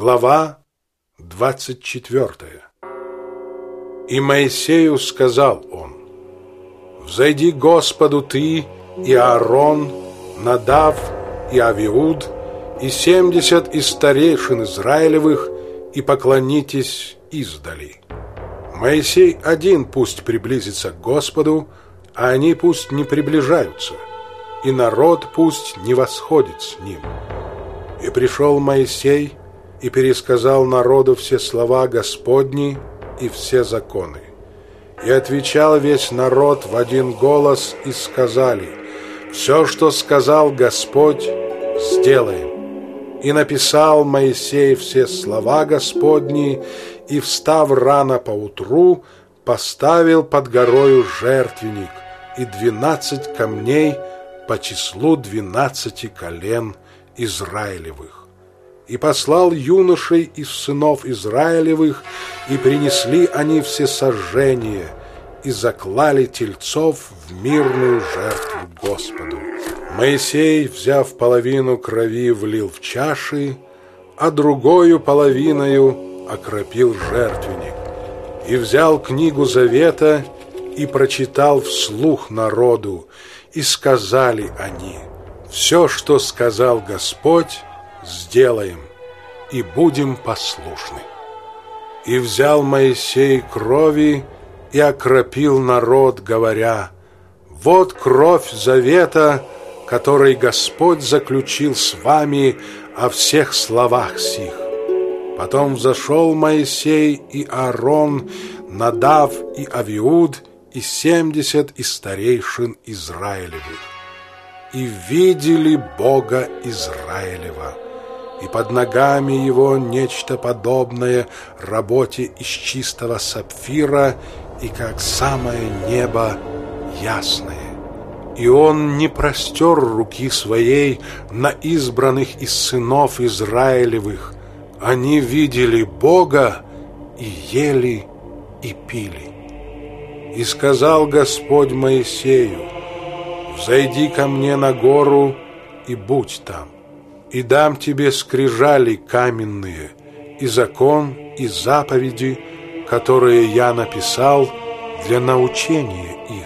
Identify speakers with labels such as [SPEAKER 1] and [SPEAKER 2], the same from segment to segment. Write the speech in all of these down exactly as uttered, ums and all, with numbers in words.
[SPEAKER 1] Глава двадцать четвёртая. И Моисею сказал он: «Взойди к Господу ты и Аарон, Надав и Авиуд, и семьдесят из старейшин Израилевых, и поклонитесь издали. Моисей один пусть приблизится к Господу, а они пусть не приближаются, и народ пусть не восходит с ним». И пришел Моисей и пересказал народу все слова Господни и все законы. И отвечал весь народ в один голос, и сказали: «Все, что сказал Господь, сделаем». И написал Моисей все слова Господни, и, встав рано поутру, поставил под горою жертвенник и двенадцать камней по числу двенадцати колен Израилевых. И послал юношей из сынов Израилевых, и принесли они всесожжение, и заклали тельцов в мирную жертву Господу. Моисей, взяв половину крови, влил в чаши, а другою половиною окропил жертвенник, и взял книгу завета и прочитал вслух народу, и сказали они: «Все, что сказал Господь, сделаем, и будем послушны». И взял Моисей крови и окропил народ, говоря: «Вот кровь завета, который Господь заключил с вами о всех словах сих». Потом взошел Моисей и Аарон, Надав и Авиуд, и семьдесят из старейшин Израилевых, и видели Бога Израилева, и под ногами его нечто подобное работе из чистого сапфира, и как самое небо ясное. И он не простер руки своей на избранных из сынов Израилевых. Они видели Бога и ели и пили. И сказал Господь Моисею: «Взойди ко мне на гору и будь там, и дам тебе скрижали каменные, и закон, и заповеди, которые я написал для научения их».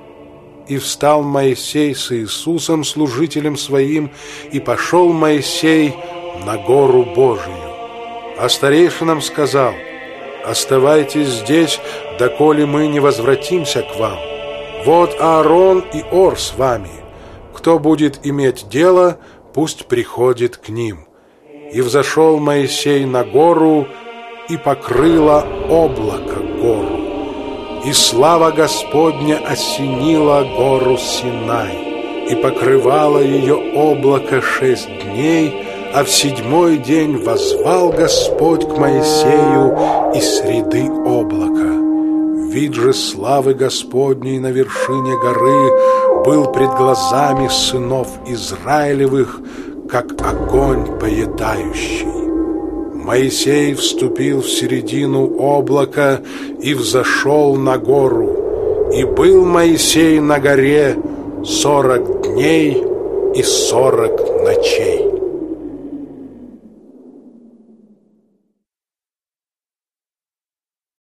[SPEAKER 1] И встал Моисей с Иисусом, служителем своим, и пошел Моисей на гору Божию. А старейшинам сказал: «Оставайтесь здесь, доколе мы не возвратимся к вам. Вот Аарон и Ор с вами. Кто будет иметь дело, пусть приходит к ним». И взошел Моисей на гору, и покрыло облако гору. И слава Господня осенила гору Синай, и покрывало ее облако шесть дней, а в седьмой день воззвал Господь к Моисею из среды облака. Вид же славы Господней на вершине горы был пред глазами сынов Израилевых, как огонь поедающий. Моисей вступил в середину облака и взошел на гору. И был Моисей на горе сорок дней и сорок ночей.